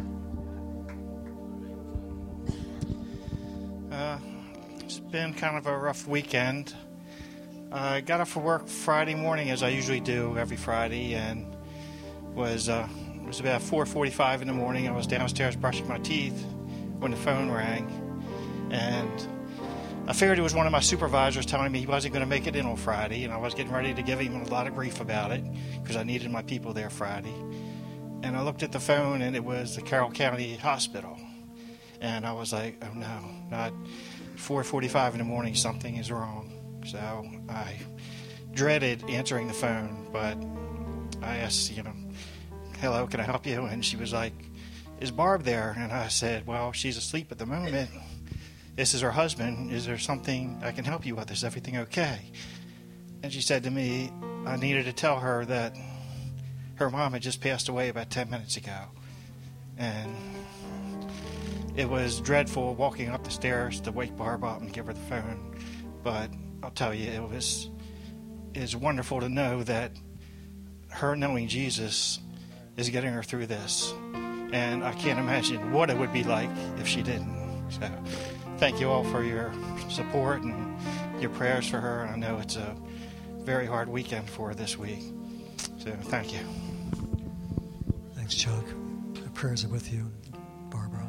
Uh, it's been kind of a rough weekend. I uh, got up for work Friday morning, as I usually do every Friday, and was uh, it was about four forty-five in the morning. I was downstairs brushing my teeth when the phone rang, and I figured it was one of my supervisors telling me he wasn't going to make it in on Friday, and I was getting ready to give him a lot of grief about it because I needed my people there Friday. And I looked at the phone, and it was the Carroll County Hospital. And I was like, oh, no, not four forty-five in the morning. Something is wrong. So I dreaded answering the phone, but I asked, you know, hello, can I help you? And she was like, is Barb there? And I said, well, she's asleep at the moment. This is her husband. Is there something I can help you with? Is everything okay? and she said to me, I needed to tell her that her mom had just passed away about ten minutes ago. And it was dreadful walking up the stairs to wake Barb up and give her the phone. But I'll tell you, it was it's wonderful to know that her knowing Jesus is getting her through this. And I can't imagine what it would be like if she didn't. So thank you all for your support and your prayers for her. I know it's a very hard weekend for her this week. So thank you. Thanks, Chuck. Our prayers are with you, Barbara.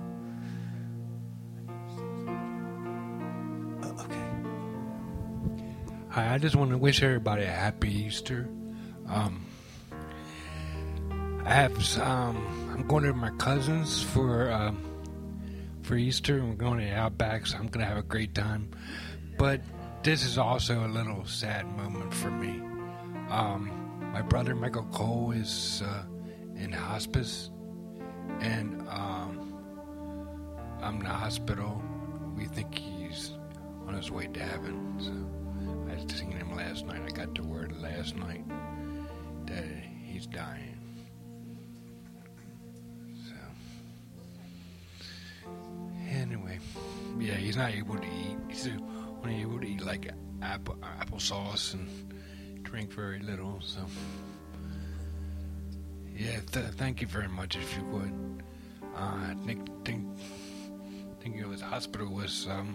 Uh, okay. Hi, I just want to wish everybody a happy Easter. Um, I have um, I'm going to my cousins for um, for Easter. We're going to the Outback, so I'm going to have a great time. But this is also a little sad moment for me. Um, my brother Michael Cole is uh, in hospice, and um, I'm in the hospital. We think he's on his way to heaven. So I was singing him last night. I got the word last night that he's dying. Anyway, yeah, he's not able to eat. He's only able to eat like apple applesauce and drink very little. So, yeah, th- thank you very much. If you would, uh, I think think think it was hospital was um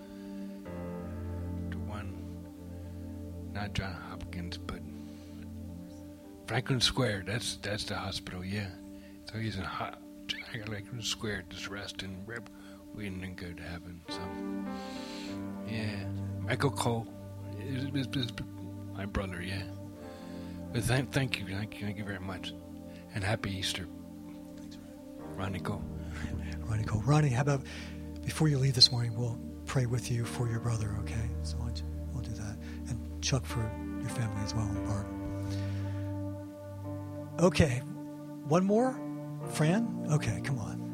the one, not John Hopkins, but Franklin Square. That's that's the hospital. Yeah, so he's in hot Franklin Square, just resting. We didn't go to heaven, so yeah. Michael Cole is, is, is my brother, yeah. But thank, thank you, thank you, thank you very much, and happy Easter. Thanks, Ronnie Cole. Ronnie Cole. Ronnie, how about before you leave this morning, we'll pray with you for your brother, okay? So we'll do that, and Chuck for your family as well, and Barb. Okay, one more, Fran. Okay, come on.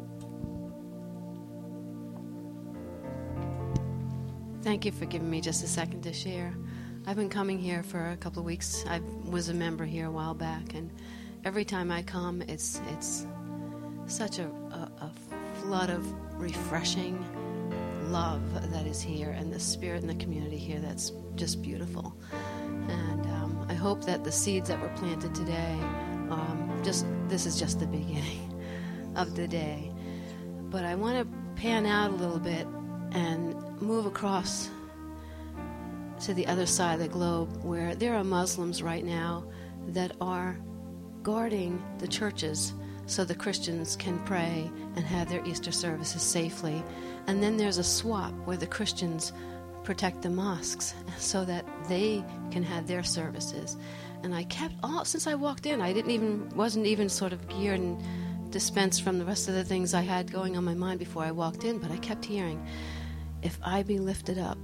Thank you for giving me just a second to share. I've been coming here for a couple of weeks. I was a member here a while back, and every time I come, it's it's such a, a, a flood of refreshing love that is here, and the spirit in the community here that's just beautiful. And um, I hope that the seeds that were planted today, um, just this is just the beginning of the day. But I want to pan out a little bit and move across to the other side of the globe, where there are Muslims right now that are guarding the churches so the Christians can pray and have their Easter services safely. And then there's a swap where the Christians protect the mosques so that they can have their services. And I kept all since I walked in, I didn't even wasn't even sort of geared and dispensed from the rest of the things I had going on my mind before I walked in, but I kept hearing, if I be lifted up,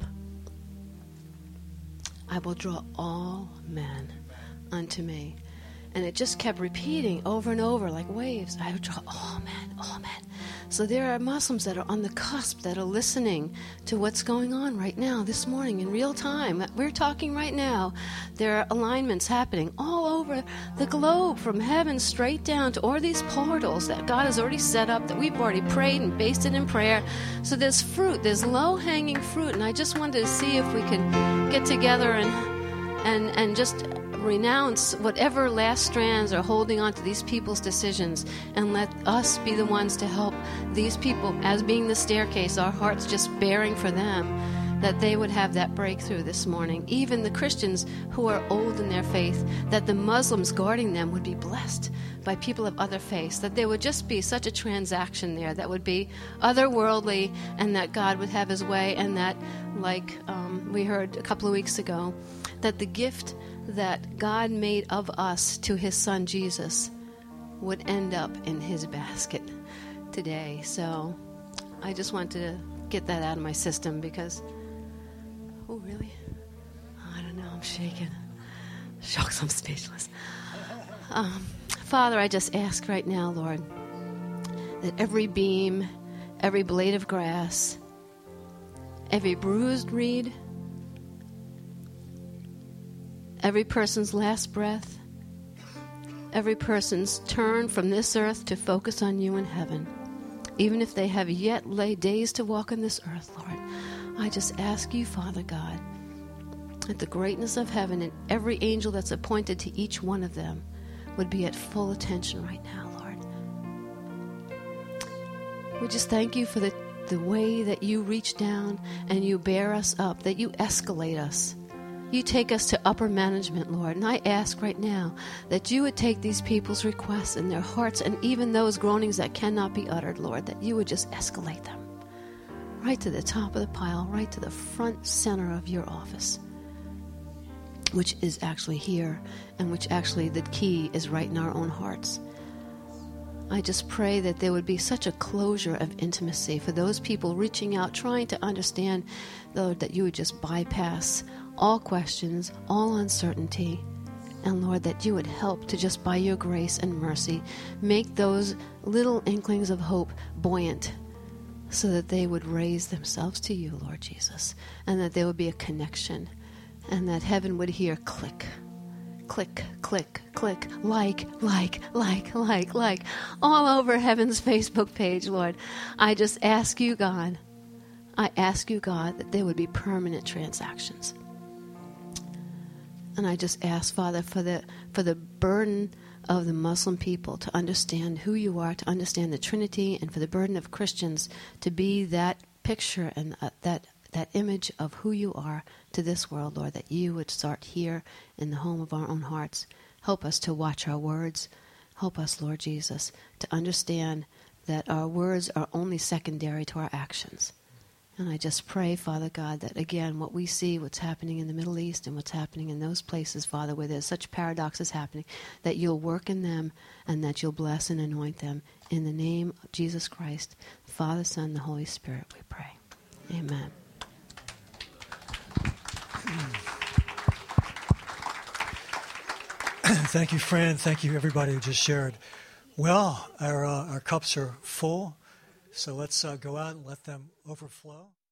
I will draw all men unto me. And it just kept repeating over and over like waves. I will draw all men, all men. So there are Muslims that are on the cusp, that are listening to what's going on right now, this morning, in real time. We're talking right now. There are alignments happening all over the globe, from heaven straight down to all these portals that God has already set up, that we've already prayed and based it in prayer. So there's fruit, there's low-hanging fruit, and I just wanted to see if we could get together and and and just renounce whatever last strands are holding on to these people's decisions, and let us be the ones to help these people, as being the staircase, our hearts just bearing for them, that they would have that breakthrough this morning. Even the Christians who are old in their faith, that the Muslims guarding them would be blessed by people of other faiths, that there would just be such a transaction there that would be otherworldly, and that God would have his way, and that, like um, we heard a couple of weeks ago, that the gift that God made of us to his son Jesus would end up in his basket today. So I just want to get that out of my system, because, oh really? I don't know, I'm shaking. Shucks, I'm speechless. Um, Father, I just ask right now, Lord, that every beam, every blade of grass, every bruised reed, every person's last breath, every person's turn from this earth to focus on you in heaven. Even if they have yet laid days to walk on this earth, Lord, I just ask you, Father God, that the greatness of heaven and every angel that's appointed to each one of them would be at full attention right now, Lord. We just thank you for the, the way that you reach down and you bear us up, that you escalate us. You take us to upper management, Lord. And I ask right now that you would take these people's requests and their hearts and even those groanings that cannot be uttered, Lord, that you would just escalate them right to the top of the pile, right to the front center of your office, which is actually here, and which actually the key is right in our own hearts. I just pray that there would be such a closure of intimacy for those people reaching out, trying to understand, Lord, that you would just bypass all questions, all uncertainty, and Lord, that you would help to just by your grace and mercy make those little inklings of hope buoyant so that they would raise themselves to you, Lord Jesus, and that there would be a connection, and that heaven would hear click, click, click, click, like, like, like, like, like, all over heaven's Facebook page, Lord. I just ask you, God, I ask you, God, that there would be permanent transactions. And I just ask, Father, for the for the burden of the Muslim people to understand who you are, to understand the Trinity, and for the burden of Christians to be that picture and uh, that that image of who you are to this world, Lord, that you would start here in the home of our own hearts. Help us to watch our words. Help us, Lord Jesus, to understand that our words are only secondary to our actions. And I just pray, Father God, that again, what we see, what's happening in the Middle East and what's happening in those places, Father, where there's such paradoxes happening, that you'll work in them and that you'll bless and anoint them. In the name of Jesus Christ, the Father, Son, and the Holy Spirit, we pray. Amen. Thank you, Fran. Thank you, everybody who just shared. Well, our, uh, our cups are full. So let's uh, go out and let them overflow.